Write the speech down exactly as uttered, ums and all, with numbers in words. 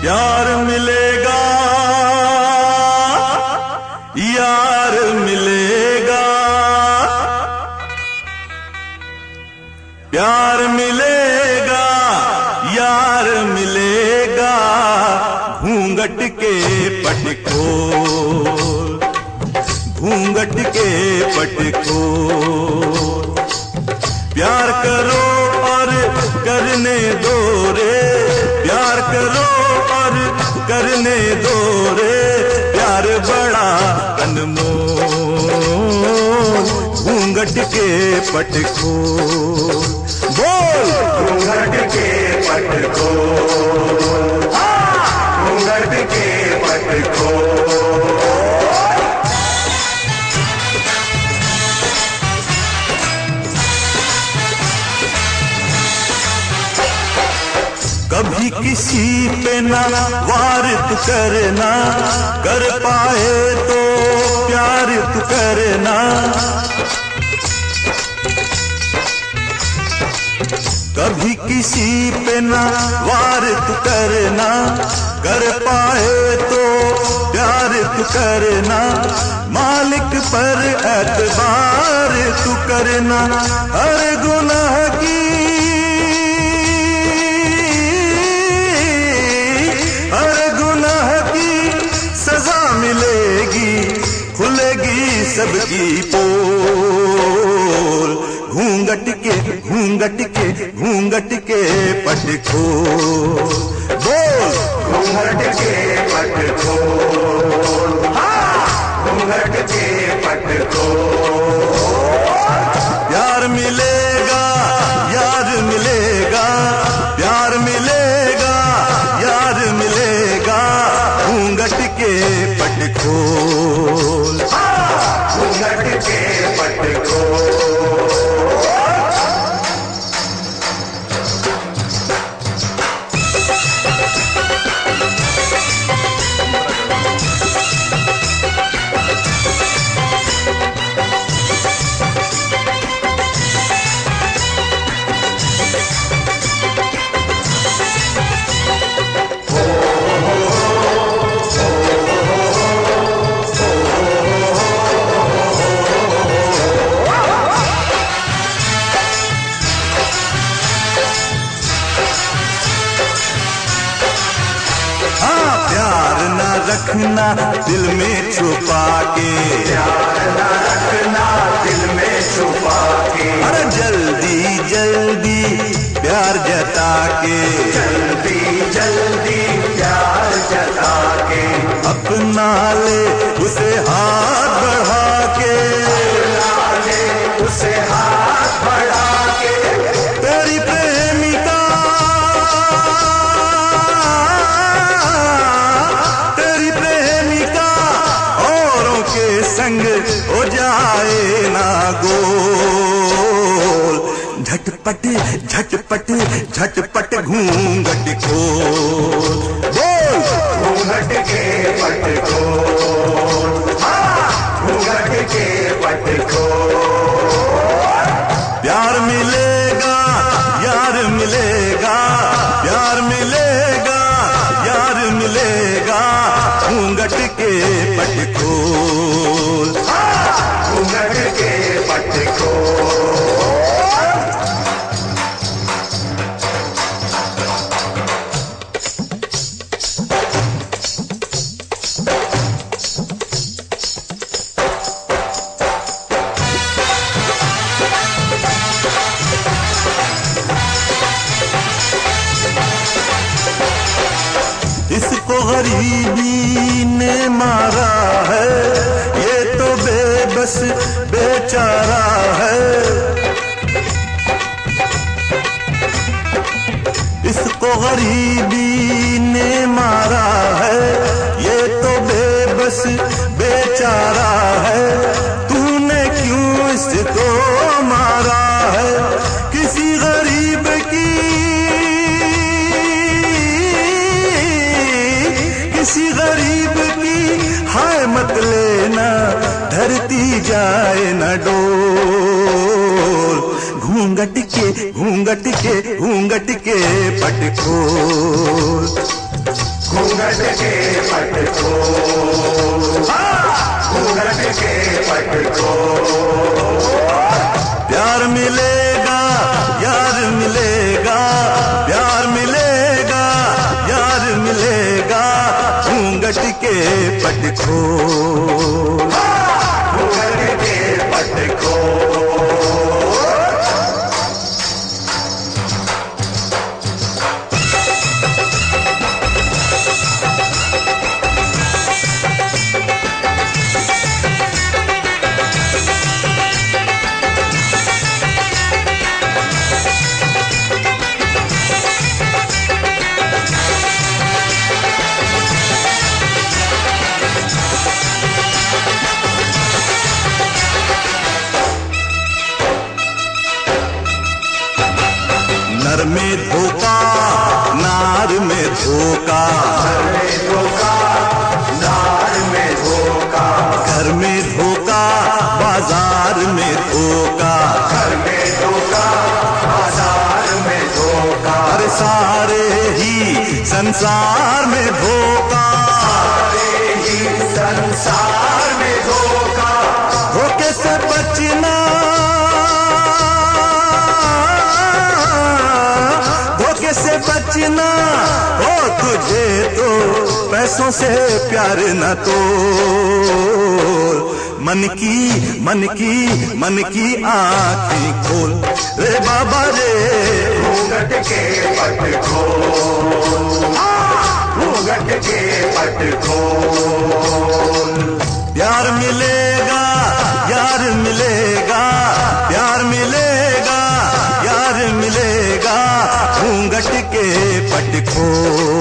यार मिलेगा, यार मिलेगा, प्यार मिलेगा, यार मिलेगा, घूंघट के पट खोल, घूंघट के पट खोल। प्यार करो और करने दो रे, प्यार करो और करने दो रे, प्यार बड़ा अनमोल, घूंघट के पट खोल। बोल घूंघट के पट खोल, घूंघट के पट खोल। कभी किसी पे ना वार तू करना, कर पाए तो प्यार तू करना। कभी किसी पे ना वार तू करना, कर पाए तो प्यार तू करना। मालिक पर एतबार तू करना, हर गुनाह की खुलेगी सबकी पोल। घूंघट के घूंघट के घूंघट के पट खोल। बोल घूंघट के पट खोल, घूंघट के पट खोल। प्यार मिलेगा, यार मिलेगा, प्यार मिलेगा, यार मिलेगा, घूंघट के पट खोल, घूंघट के पट खोल। रखना दिल में छुपा के, प्यार न रखना दिल में छुपा के। अरे जल्दी जल्दी प्यार जता के, जल्दी जल्दी प्यार जता के। अपना ले उसे हाथ बढ़ा के, अपना ले उसे हाथ बढ़ा के। तेरी प्रेमिका संग हो जाए ना गोल। झटपट झटपट झटपट घूंघट खोल। बोल घूंघट के पट खोल, घूंघट के पट खोल। प्यार मिलेगा, यार मिलेगा, प्यार मिलेगा, यार मिलेगा, घूंघट के पट खोल, घूंघट के पट खोल। इसको गरीबी ने मारा है, ये तो बेबस बेचारा है। इसको गरीबी ने मारा है, ये तो बेबस बेचारा है। तूने क्यों इसको मारा है? किसी गरीब की किसी गरीब की हाय मत लेना, धरती जाए न डोल। घूंघट के घूंघट के घूंघट के पट खोल, घूंघट के पट खोल, घूंघट के पट खोल। प्यार मिलेगा यार मिलेगा, प्यार मिलेगा यार मिलेगा, घूंघट के पट खोल, घूंघट के पट खोल। नर में धोखा नार में धोखा, घर में धोखा नार में धोखा, घर में धोखा बाजार में धोखा, घर में धोखा बाजार में धोखा। हर सारे ही संसार में धोखा, सारे ही संसार में धोखा। धोखे से बचना, धोखे से बचना हो तुझे तो पैसों से प्यार न तो। मन की मन की मन की आँखें खोल रे बाबा रे, घूंघट के पट खोल, घूंघट के पट खोल। प्यार मिलेगा यार मिलेगा, प्यार मिलेगा यार मिलेगा, घूंघट के पट खोल।